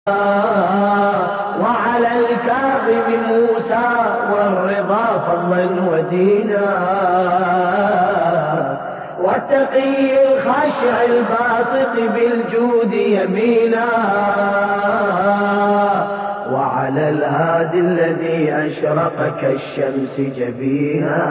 وعلى الكاظم موسى والرضا فضلا ودينا، والتقي الخاشع الباسط بالجود يمينا، وعلى الهادي الذي أشرق كالشمس جبينا.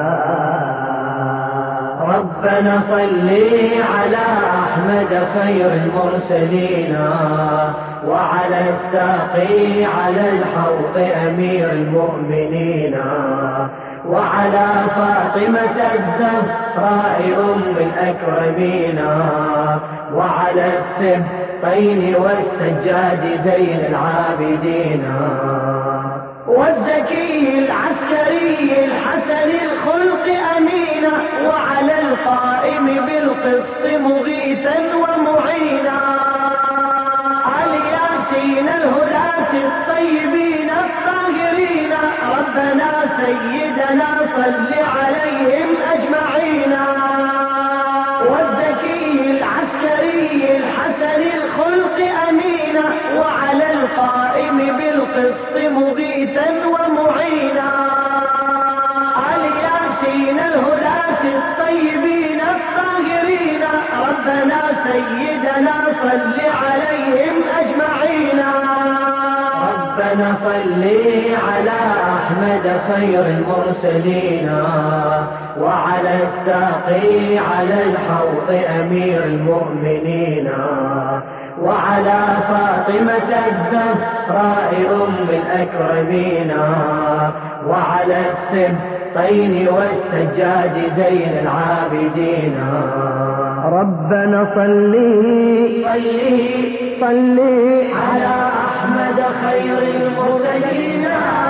ربنا صل على أحمد خير المرسلين، وعلى الساقي على الحوض أمير المؤمنين، وعلى فاطمة الزهراء أم الأكرمين، وعلى السبطين والسجاد زين العابدين، والزكي العسكري الحسن الخلق أمينا، وعلى القائم بالقسط مغيثا ومعينا، الياسين الهداة الطيبين الطاهرين. ربنا سيدنا صل عليهم أجمعين. والزكي العسكري الحسن الخلق أمينا، وعلى القائم بالقسط مغيثا ومعينا، الياسين الهداة الطيبين الطاهرين. ربنا سيدنا صل عليهم أجمعين. ربنا صل على أحمد خير المرسلين، وعلى الساقي على الحوض أمير المؤمنين، وعلى فاطمة الزهراء أم الأكرمين، وعلى السبطين والسجاد زين العابدين. ربنا صل على أحمد خير المرسلين.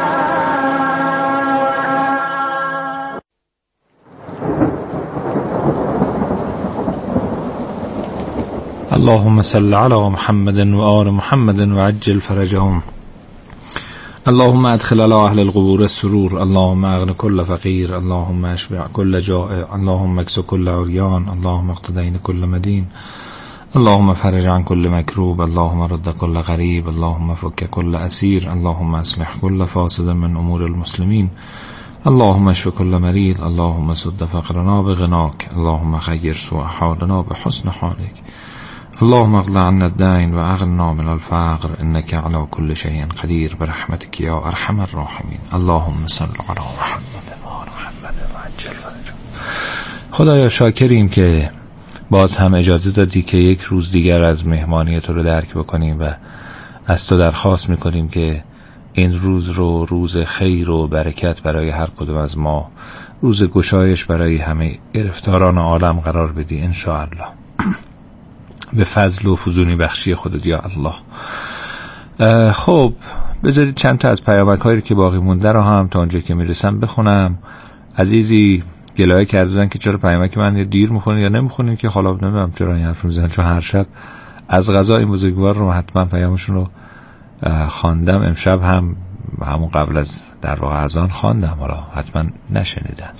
اللهم صل على محمد وآل محمد وعجل فرجهم. اللهم ادخل على اهل القبور السرور. اللهم اغن كل فقير. اللهم اشبع كل جائع. اللهم اكس كل عريان. اللهم اقض دين كل مدين. اللهم فرج عن كل مكروب. اللهم رد كل غريب. اللهم فك كل اسير. اللهم اصلح كل فاسد من امور المسلمين. اللهم اشف كل مريض. اللهم سد فقرنا بغناك. اللهم خير سوء حالنا بحسن حالك. اللهم اغفر عنا الدين واغننا من الفقر انك على كل شيء قدير برحمتك يا ارحم الراحمین. اللهم صل على محمد و آل محمد وعجل فرجهم. خدایا شاکریم که باز هم اجازه دادی که یک روز دیگر از مهمانی تو رو درک بکنیم و از تو درخواست میکنیم که این روز رو روز خیر و برکت برای هر کدوم از ما، روز گشایش برای همه گرفتاران عالم قرار بدی انشاءالله. به فضل و فزونی بخشی خودت یا الله. خب بذارید چند تا از پیامک هایی که باقی مونده رو هم تا اونجا که میرسم بخونم. عزیزی گلایه کردن که چرا پیامک من یا دیر میخونید یا نمیخونید، که حالا نمیدونم چرا این حرف میزنن، چون هر شب از غذا این بزرگوار رو حتما پیامشون رو خواندم. امشب هم همون قبل از در واقع اذان خواندم، حالا حتما نشنیدن.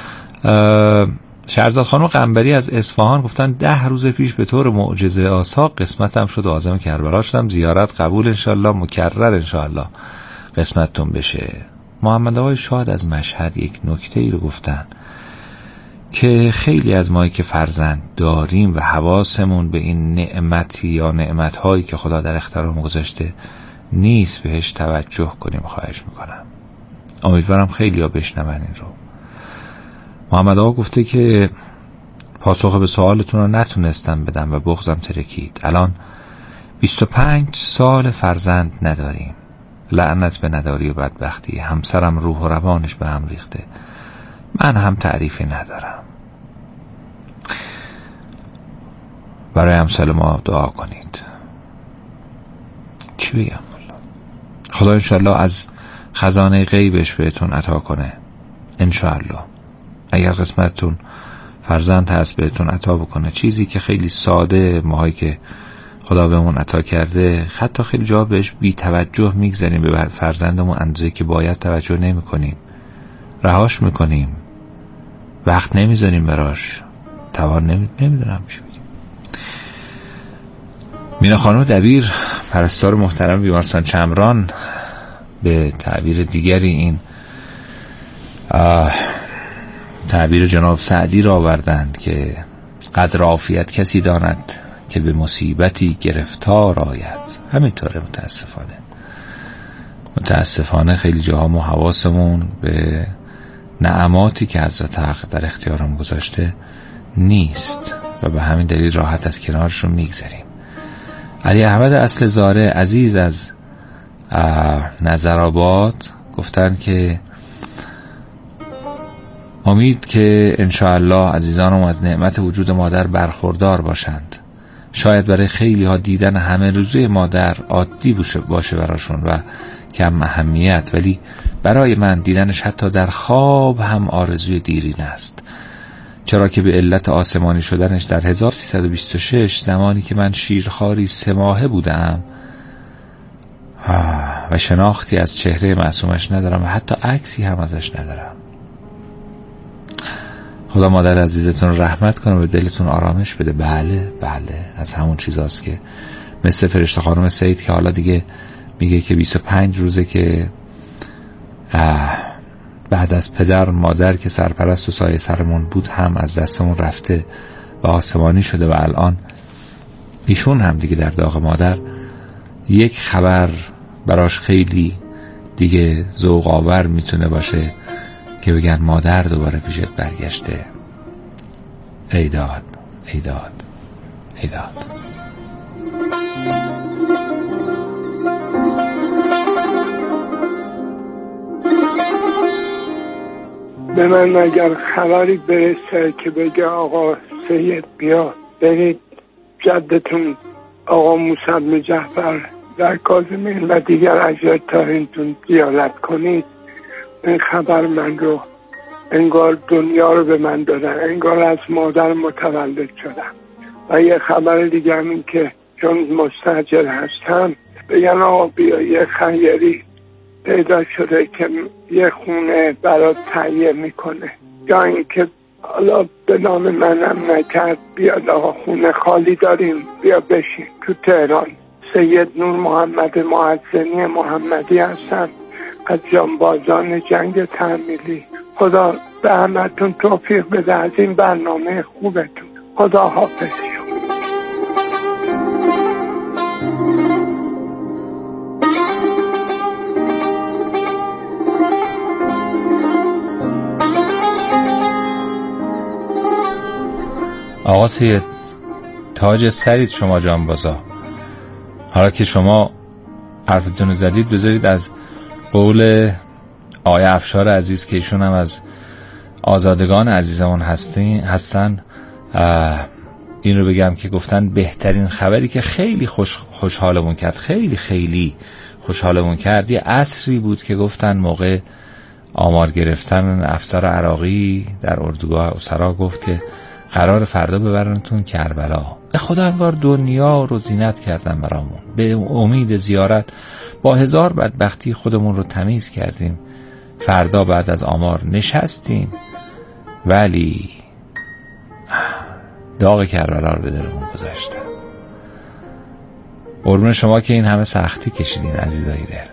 شهرزاد خانم قنبری از اصفهان گفتن 10 روز پیش به طور معجزه آسا قسمتم شد و عازم کربلا شدم. زیارت قبول انشالله، مکرر انشالله قسمتتون بشه. محمد آقای شاد از مشهد یک نکته ای رو گفتن که خیلی از مایی که فرزند داریم و حواسمون به این نعمتی یا نعمتهایی که خدا در اختیارمون گذاشته نیست بهش توجه کنیم. خواهش میکنم، امیدوارم خیلی ها بشنون این رو. محمد آقا گفته که پاسخ به سوالتون رو نتونستم بدم و بغضم ترکید. الان 25 سال فرزند نداریم. لعنت به نداری و بدبختی. همسرم روح و روانش به هم ریخته. من هم تعریفی ندارم. برای امثال ما دعا کنید. چی بگم؟ خدا انشالله از خزانه غیبش بهتون عطا کنه انشالله. اگر قسمتتون فرزند هست بهتون عطا بکنه. چیزی که خیلی ساده ماهایی که خدا بهمون عطا کرده حتی خیلی جا بهش بی توجه میگذاریم، به فرزندمون اندازه که باید توجه نمی کنیم، رهاش میکنیم، وقت نمیذاریم براش، توان نمیدونم چی بگیم. مینا خانم دبیر، پرستار محترم بیمارستان چمران، به تعبیر دیگری این تعبیر جناب سعدی را آوردند که قدر عافیت کسی داند که به مصیبتی گرفتار آید. همینطوره. متاسفانه خیلی جاها ما حواسمون به نعماتی که حضرت حق در اختیارم گذاشته نیست و به همین دلیل راحت از کنارشون میگذریم. علی احمد اصل زاره عزیز از نظرآباد گفتن که امید که انشاءالله عزیزانم از نعمت وجود مادر برخوردار باشند. شاید برای خیلی ها دیدن همه روزه مادر عادی باشه براشون و کم اهمیت، ولی برای من دیدنش حتی در خواب هم آرزوی دیرین است، چرا که به علت آسمانی شدنش در 1326 زمانی که من شیرخواری 3 ماهه بودم و شناختی از چهره معصومش ندارم و حتی عکسی هم ازش ندارم. خدا مادر عزیزتون رحمت کنه و به دلتون آرامش بده. بله از همون چیزاست که مثل فرشته خانم سید که حالا دیگه میگه که 25 روزه که بعد از پدر مادر که سرپرست و سایه سرمون بود هم از دستمون رفته و آسمانی شده و الان ایشون هم دیگه در داغ مادر. یک خبر براش خیلی دیگه ذوق آور میتونه باشه که بگن مادر دوباره پیشت برگشته. ای داد. به من اگر خبری برسه که بگه آقا سید بیا برید جدتون آقا موسی بن جعفر در کاظمین و دیگر اجدادتون زیارت کنید، این خبر من رو انگار دنیا رو به من دادن، انگار از مادر متولد شدم. و یه خبر دیگه هم این که چون مستاجر هستم بگن آقا بیا یه خیری پیدا شده که یه خونه برات تهیه میکنه، یا اینکه حالا به نام منم نکرد بیاد آقا خونه خالی داریم بیا بشین تو تهران. سید نور محمد معزنی محمدی هستم از جانبازان جنگ تحمیلی. خدا به همتون توفیق بده از این برنامه خوبتون. خدا حافظ شما. آقا سید تاج سرید شما جانبازا. حالا که شما حرفتون زدید بذارید از قول آقای افشار عزیز که ایشون هم از آزادگان عزیزمون هستن این رو بگم که گفتن بهترین خبری که خیلی خوشحالمون کرد، خیلی خوشحالمون کرد، یه عصری بود که گفتن موقع آمار گرفتن افسر عراقی در اردوگاه اسرا گفت که قرار فردا ببرنتون کربلا. به خدا انگار دنیا رو زینت کردن برامون. به امید زیارت با 1000 بدبختی خودمون رو تمیز کردیم. فردا بعد از آمار نشستیم ولی داغ کربلا رو به دلمون گذاشتن. قربون شما که این همه سختی کشیدین عزیزای دل.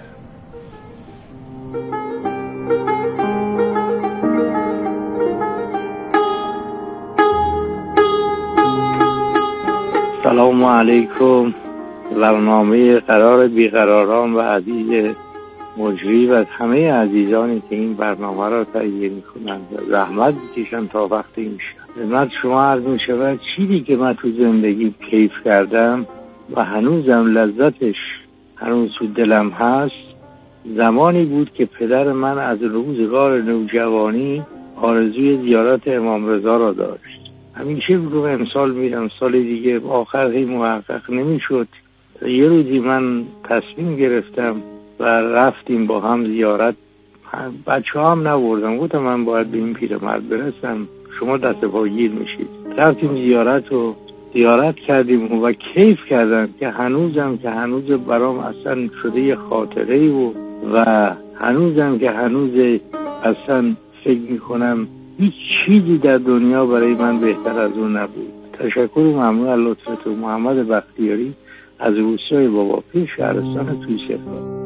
سلام علیکم. برنامه قرار بیقراران و عزیز مجری و همه عزیزانی که این برنامه را تهیه میکنند زحمت میکشن تا وقتی میشه. خدمت شما عرض میشود چیزی که من تو زندگی کیف کردم و هنوزم لذتش هنوز تو دلم هست، زمانی بود که پدر من از روزگار نوجوانی آرزوی زیارت امام رضا را داشت. همیشه رو امسال میرم، سال دیگه آخر هی محقق نمیشد. یه روزی من تصمیم گرفتم و رفتیم با هم زیارت. بچه هم نبردم، گفتم من باید به این پیرمرد برسم، شما دست پا گیر میشید. رفتیم زیارت کردیم و کیف کردم که هنوز برام اصلا شده یه خاطره و هنوزم که هنوز اصلا فکر میکنم هیچ چیزی در دنیا برای من بهتر از اون نبود. تشکر و ممنون از لطفتون. محمد بختیاری از روستای بابا پیر شهرستان توشفا.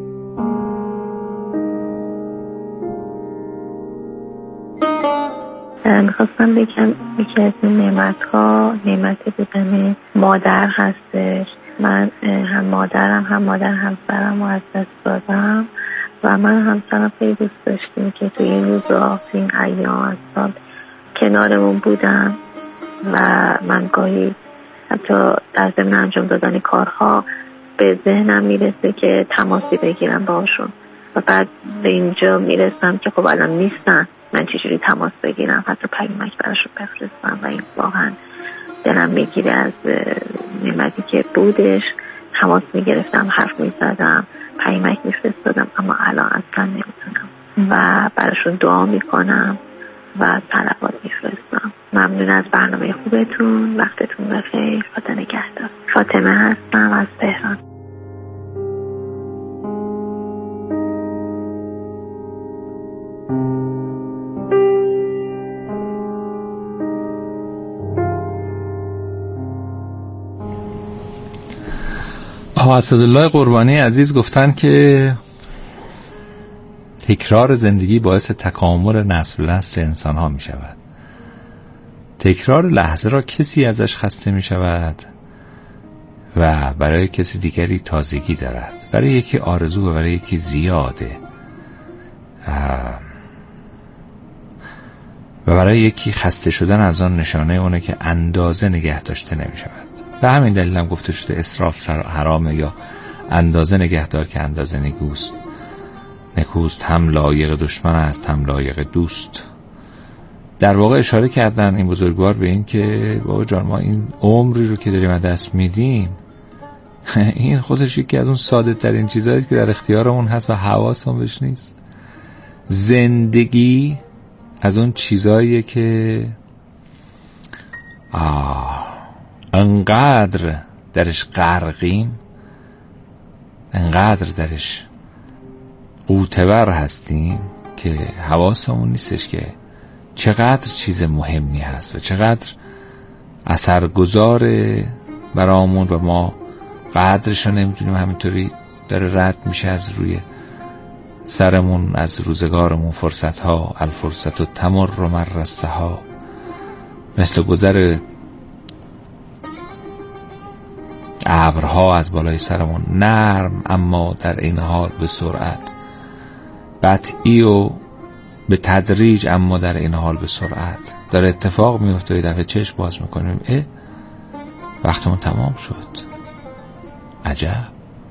میخواستم بگم یکی از این نعمت بودن مادر هستش. من هم مادرم هم مادر همسرم رو از دست دادم و من همسرم خیلی دوست داشتیم که توی این روزا توی این ایام از سال کنارمون بودن و من گاهی حتی در ضمن انجام دادن کارها به ذهنم میرسه که تماسی بگیرم باشون و بعد به اینجا میرسم که خب الان نیستن، من چجوری تماس بگیرم، حتی پیامک براشون بفرستم و این واقعا دلم میگیره. از نعمتی که بودش تماس میگرفتم، حرف میزدم، پیامک میفرستادم، اما الان اصلا نمیتونم و براشون دعا میکنم و صلوات میفرستم. ممنون از برنامه خوبتون، وقتتون بخیر. خدا نگهدار. فاطمه هستم از تهران. آقا اسدالله قربانی عزیز گفتن که تکرار زندگی باعث تکامل نسل انسان ها می شود. تکرار لحظه را کسی ازش خسته می شود و برای کسی دیگری تازگی دارد. برای یکی آرزو و برای یکی زیاده و برای یکی خسته شدن از آن نشانه اونه که اندازه نگه داشته نمی شود. به همین دلیل هم گفته شده اسراف حرامه یا اندازه نگهدار که اندازه نکوست هم لایق دشمن است هم لایق دوست. در واقع اشاره کردن این بزرگوار به این که بابا جان ما این عمری رو که داریم از دست میدیم این خودش یکی از اون ساده ترین چیزایی که در اختیارمون هست و حواسمون بهش نیست. زندگی از اون چیزاییه که انقدر درش غرقیم، انقدر درش غوطه‌ور هستیم که حواسمون نیستش که چقدر چیز مهمی هست و چقدر اثرگذار برامون و ما قدرش رو نمیدونیم. همینطوری داره رد میشه از روی سرمون، از روزگارمون فرصتها. الفرصت و تمر و مرسه ها مثل گذر ابرها از بالای سرمون، نرم اما در این حال به سرعت، بطئی و به تدریج اما در این حال به سرعت داره اتفاق میفته. یه دفعه چشم باز میکنیم وقتمون تمام شد. عجب.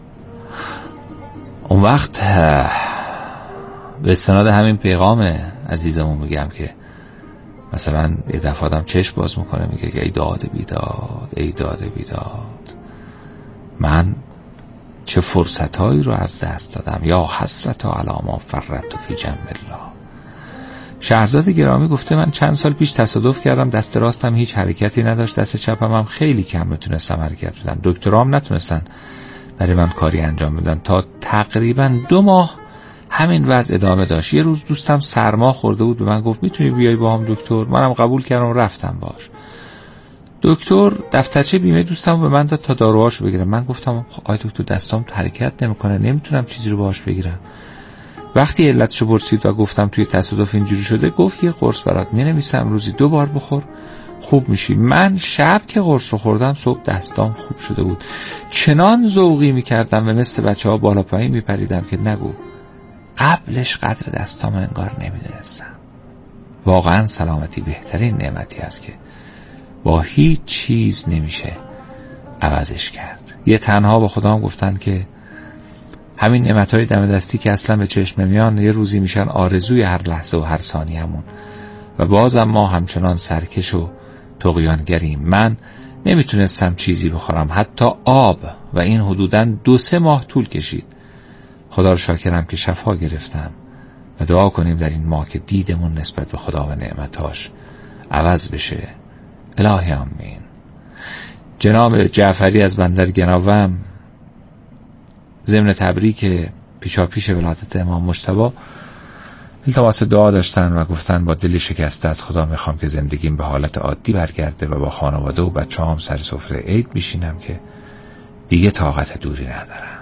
اون وقت به استناد همین پیغام عزیزمون میگم که مثلا یه دفعه آدم چشم باز میکنه میگه که ای داد بیداد، ای داد بیداد، من چه فرصتهایی رو از دست دادم، یا حسرت علی ما فرطت فی جنب الله. شهرزاد گرامی گفته من چند سال پیش تصادف کردم، دست راستم هیچ حرکتی نداشت، دست چپم هم خیلی کم میتونستم حرکت بدم. دکترام نتونستن برای من کاری انجام بدن. تا تقریبا 2 ماه همین وضع ادامه داشت. یه روز دوستم سرما خورده بود، به من گفت میتونی بیای با هم دکتر؟ منم قبول کردم، رفتم باش. دکتر دفترچه بیمه دوستم به من داد تا داروهاشو بگیرم. من گفتم آی دکتر دستام حرکت نمیکنه، نمیتونم چیزی رو باهاش بگیرم. وقتی علتشو پرسید و گفتم توی تصادف اینجوری شده، گفت یه قرص برات مینویسم روزی 2 بار بخور خوب میشی. من شب که قرص رو خوردم صبح دستام خوب شده بود. چنان ذوقی میکردم و مثل بچه ها بالا پایین میپریدم که نگو. قبلش قدر دستام انگار نمیدونستم. واقعا سلامتی بهترین نعمتی است که با هیچ چیز نمیشه عوضش کرد. یه تنها با خودم گفتن که همین نعمتهای دم دستی که اصلا به چشم نمیان یه روزی میشن آرزوی هر لحظه و هر ثانیه‌مون و بازم ما همچنان سرکش و طغیانگریم. من نمیتونستم چیزی بخورم، حتی آب، و این حدوداً 2-3 ماه طول کشید. خدا رو شاکرم که شفا گرفتم و دعا کنیم در این ماه که دیدمون نسبت به خدا و نعمتاش عوض بشه. الهی آمین. جناب جعفری از بندر گناوم ضمن تبریک پیشاپیش ولادت امام مجتبی التماس دعا داشتن و گفتن با دل شکسته از خدا میخوام که زندگیم به حالت عادی برگرده و با خانواده و بچه‌هام سر سفره عید بشینم که دیگه طاقت دوری ندارم.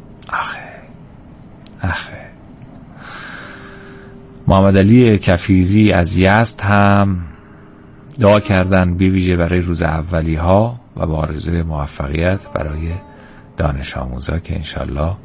آخه محمد علی کفیری از یزد هم دعا کردن بی ویژه برای روز اولی ها و با آرزوی موفقیت برای دانش آموزا که انشالله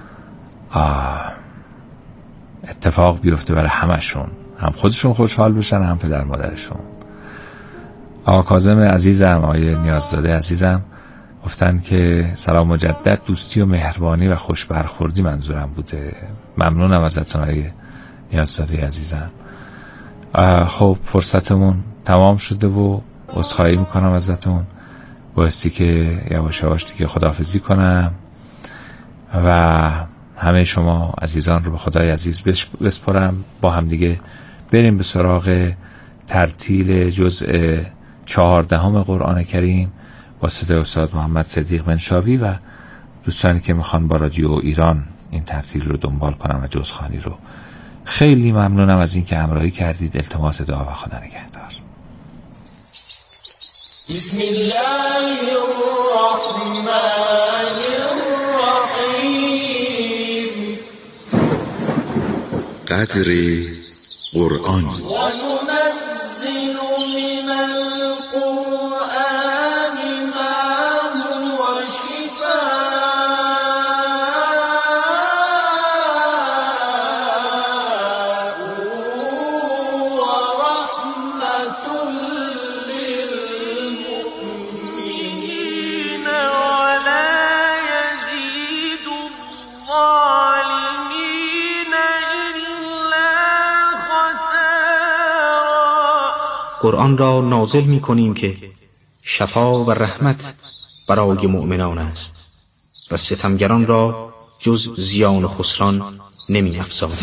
اتفاق بیفته برای همشون، هم خودشون خوشحال بشن هم پدر مادرشون. آقا کاظم عزیزم، آقای نیاززاده عزیزم گفتن که سلام مجدد، دوستی و مهربانی و خوش برخوردی منظورم بوده. ممنونم ازتون آقای نیاززاده عزیزم. خب فرصتمون تمام شده و عذرخواهی میکنم ازتون، بایستی که یواش یواش دیگه خداحافظی کنم و همه شما عزیزان رو به خدای عزیز بسپارم. با هم دیگه بریم به سراغ ترتیل جزء 14 قرآن کریم با صدای استاد محمد صدیق منشاوی و دوستانی که میخوان با رادیو ایران این ترتیل رو دنبال کنم و جزخوانی رو. خیلی ممنونم از این که همراهی کردید. التماس دعا و خدا نگهدار. بسم الله الرحمن الرحیم. قدر قرآن. وننزل من القرآن ما هو شفاء ورحمة للمؤمنين ولا يزيد الظالمين إلا خسارا. قرآن را نازل می کنیم که شفا و رحمت برای مؤمنان است و ستمگران را جز زیان و خسران نمی افزاید.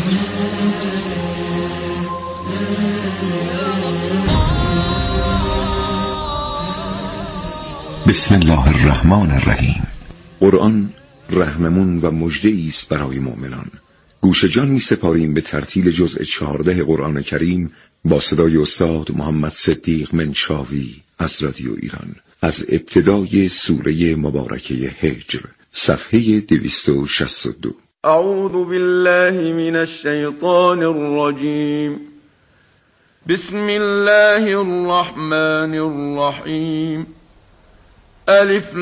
بسم الله الرحمن الرحیم. قرآن رهنمون و مژده‌ای است برای مؤمنان. گوش جان می سپاریم به ترتیل جزء 14 قرآن کریم با صدای استاد محمد صدیق منشاوی از رادیو ایران، از ابتدای سوره مبارکه هجر، صفحه 262. اعوذ بالله من الشیطان الرجیم. بسم الله الرحمن الرحیم. الف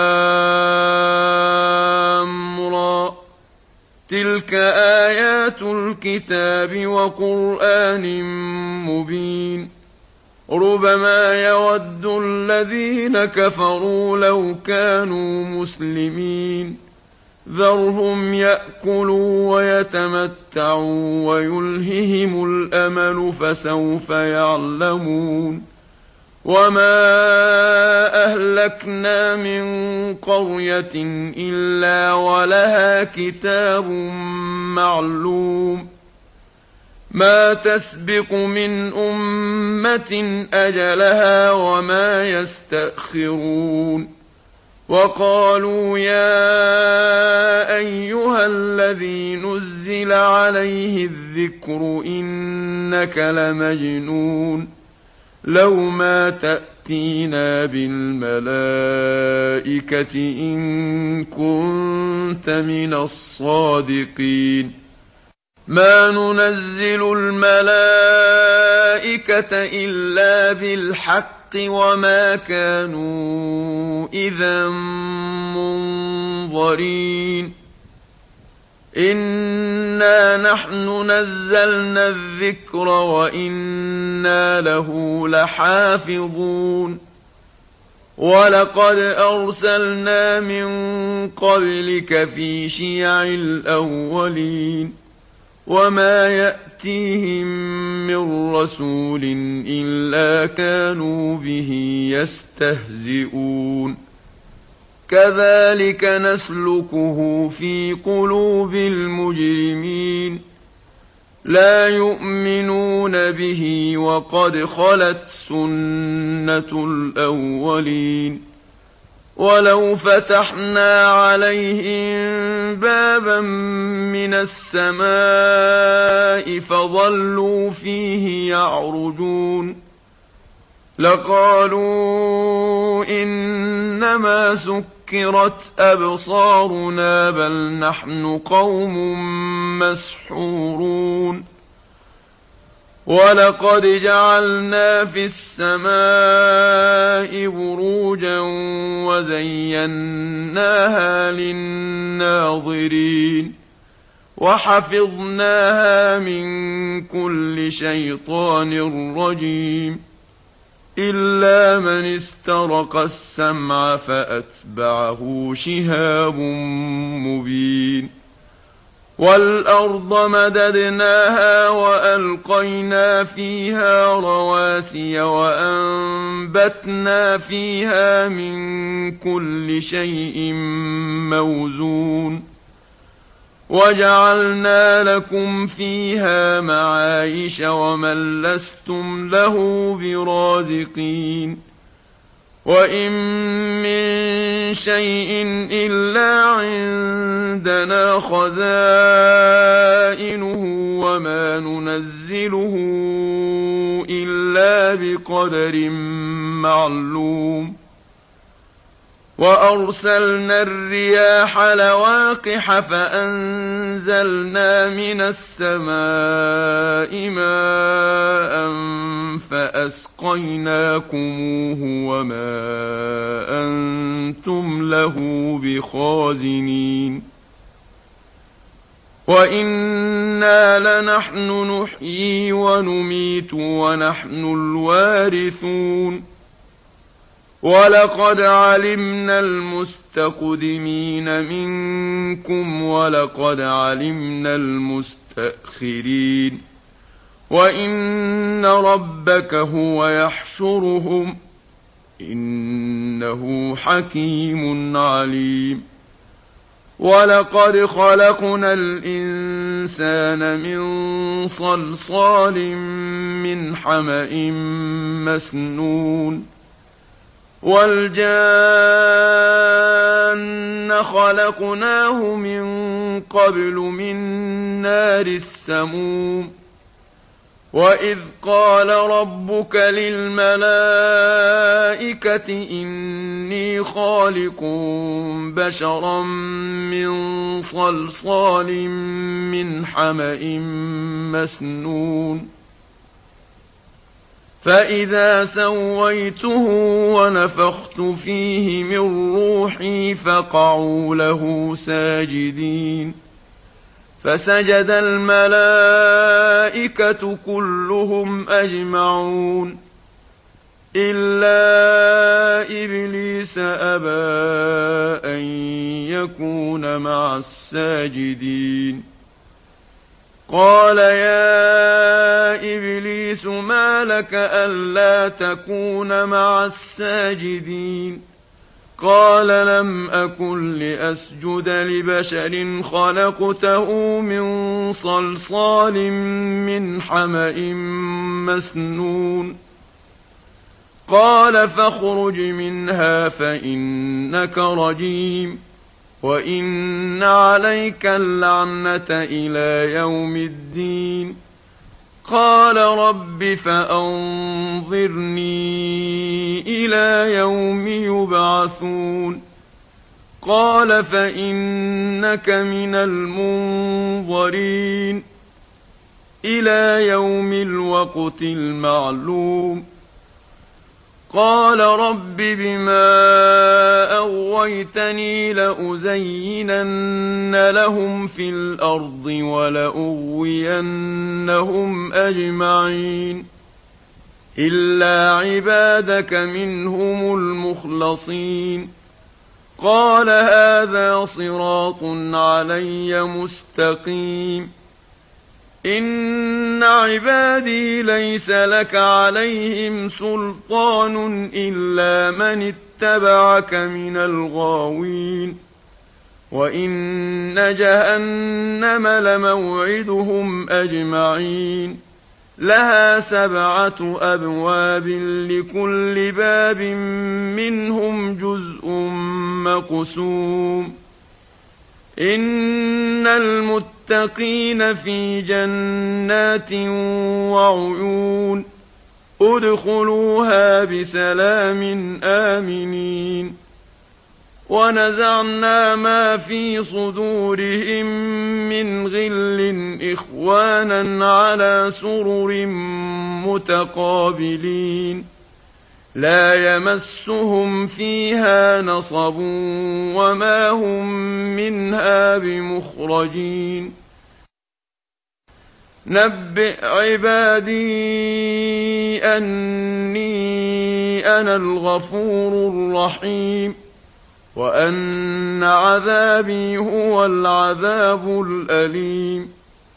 لام را تلك آیات الكتاب وقرآن مبین. ربما يود الذين كفروا لو كانوا مسلمين ذرهم يأكلوا ويتمتعوا ويلههم الأمل فسوف يعلمون. وما أهلكنا من قرية إلا ولها كتاب معلوم ما تسبق من أمة أجلها وما يستأخرون. وقالوا يا أيها الذي نزل عليه الذكر إنك لمجنون لو ما تأتينا بالملائكة إن كنت من الصادقين. ما ننزل الملائكة إلا بالحق وما كانوا إذا منظرين. إنا نحن نزلنا الذكر وإنا له لحافظون. ولقد أرسلنا من قبلك في شيع الأولين وما يأتيهم من رسول إلا كانوا به يستهزئون. كذلك نسلكه في قلوب المجرمين لا يؤمنون به وقد خلت سنة الأولين. ولو فتحنا عليهم بابا من السماء فظلوا فيه يعرجون لقالوا إنما سكرت سكرت أبصارنا بل نحن قوم مسحورون ولقد جعلنا في السماء بروجا وزيناها للناظرين وحفظناها من كل شيطان رجيم إلا من استرق السمع فأتبعه شهاب مبين والأرض مددناها وألقينا فيها رواسي وأنبتنا فيها من كل شيء موزون وجعلنا لكم فيها معايش ومن لستم له برازقين وإن من شيء إلا عندنا خزائنه وما ننزله إلا بقدر معلوم وأرسلنا الرياح لواقح فأنزلنا من السماء ماء فأسقيناكموه وما أنتم له بخازنين وإنا لنحن نحيي ونميت ونحن الوارثون ولقد علمنا المستقدمين منكم ولقد علمنا المستأخرين وإن ربك هو يحشرهم إنه حكيم عليم ولقد خلقنا الإنسان من صلصال من حمأ مسنون والجان خلقناه من قبل من نار السموم وإذ قال ربك للملائكة إني خالق بشرا من صلصال من حمأ مسنون فإذا سويته ونفخت فيه من روحي فقعوا له ساجدين فسجد الملائكة كلهم أجمعون إلا إبليس أبى أن يكون مع الساجدين قال يا إبليس ما لك ألا تكون مع الساجدين قال لم أكن لأسجد لبشر خلقته من صلصال من حمأ مسنون قال فاخرج منها فإنك رجيم وإن عليك اللعنة إلى يوم الدين قال رب فأنظرني إلى يوم يبعثون قال فإنك من المنظرين إلى يوم الوقت المعلوم قال رب بما أغويتني لأزينن لهم في الأرض ولأغوينهم أجمعين إلا عبادك منهم المخلصين قال هذا صراط علي مستقيم إن عبادي ليس لك عليهم سلطان إلا من اتبعك من الغاوين وإن جهنم لموعدهم أجمعين لها 7 أبواب لكل باب منهم جزء مقسوم إن المتقين في جنات وعيون ادخلوها بسلام آمنين ونزعنا ما في صدورهم من غل إخوانا على سرر متقابلين لا يمسهم فيها نصب وما هم منها بمخرجين نبئ عبادي أني أنا الغفور الرحيم وأن عذابي هو العذاب الأليم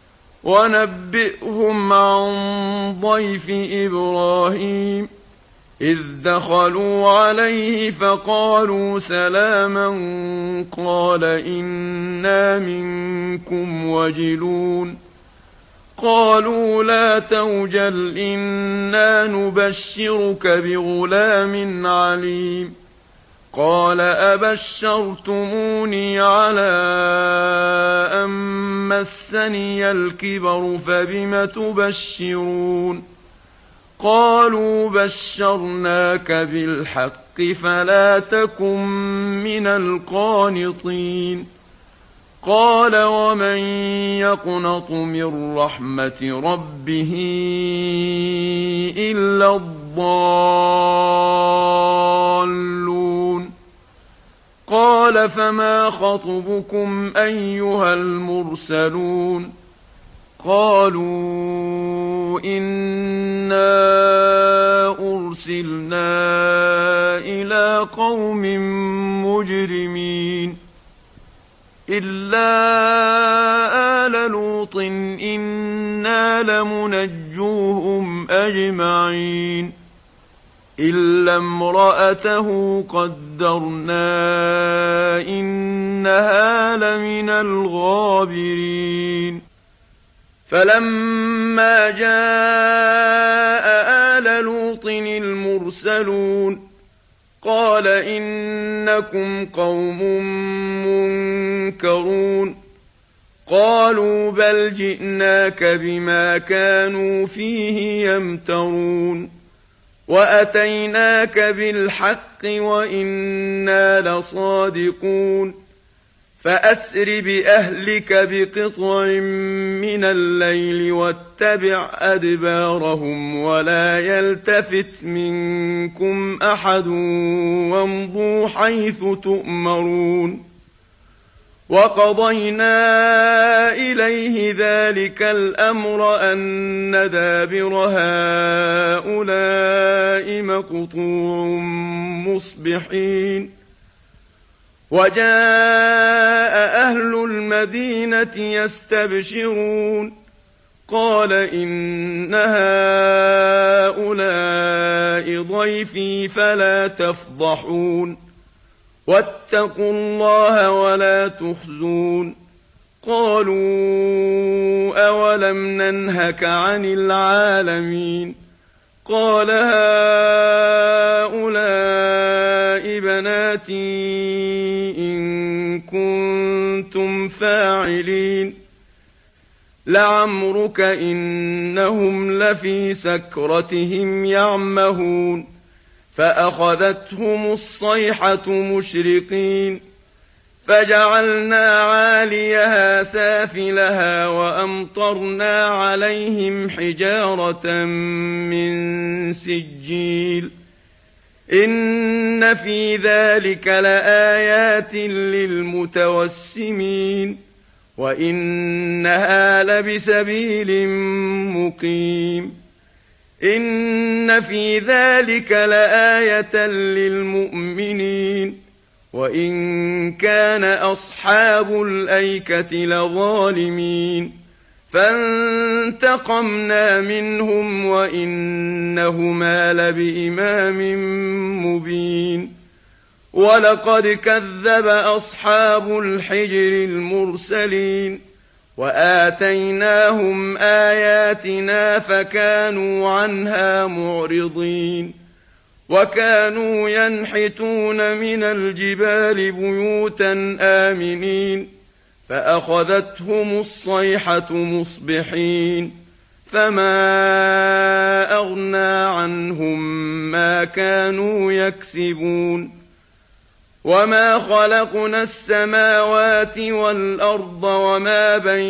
ونبئهم عن ضيف إبراهيم إذ دخلوا عليه فقالوا سلاما قال إنا منكم وجلون قالوا لا توجل إنا نبشرك بغلام عليم قال أبشرتموني على أن مسني الكبر فبم تبشرون قالوا بشرناك بالحق فلا تكن من القانطين قال ومن يقنط من رحمة ربه إلا الضالون قال فما خطبكم أيها المرسلون قالوا إنا أرسلنا إلى قوم مجرمين إلا آل لوط إنا لمنجوهم أجمعين إلا امرأته قدرنا إنها لمن الغابرين فلما جاء آل لوط المرسلون قال إنكم قوم منكرون قالوا بل جئناك بما كانوا فيه يمترون وأتيناك بالحق وإنا لصادقون فأسر بأهلك بقطع من الليل واتبع أدبارهم ولا يلتفت منكم أحد وامضوا حيث تؤمرون وقضينا إليه ذلك الأمر أن دابر هؤلاء مقطوع مصبحين وجاء أهل المدينة يستبشرون قال إن هؤلاء ضيفي فلا تفضحون واتقوا الله ولا تخزون قالوا أولم ننهك عن العالمين قال هؤلاء بناتي إن كنتم فاعلين لعمرك إنهم لفي سكرتهم يعمهون فأخذتهم الصيحة مشرقين فجعلنا عاليها سافلها وأمطرنا عليهم حجارة من سجيل إن في ذلك لآيات للمتوسمين وإنها لبسبيل مقيم إن في ذلك لآية للمؤمنين وإن كان أصحاب الأيكة لظالمين فانتقمنا منهم وإنهما لبإمام مبين ولقد كذب أصحاب الحجر المرسلين وآتيناهم آياتنا فكانوا عنها معرضين وكانوا ينحتون من الجبال بيوتا آمنين فأخذتهم الصيحة مصبحين فما أغنى عنهم ما كانوا يكسبون وما خلقنا السماوات والأرض وما بين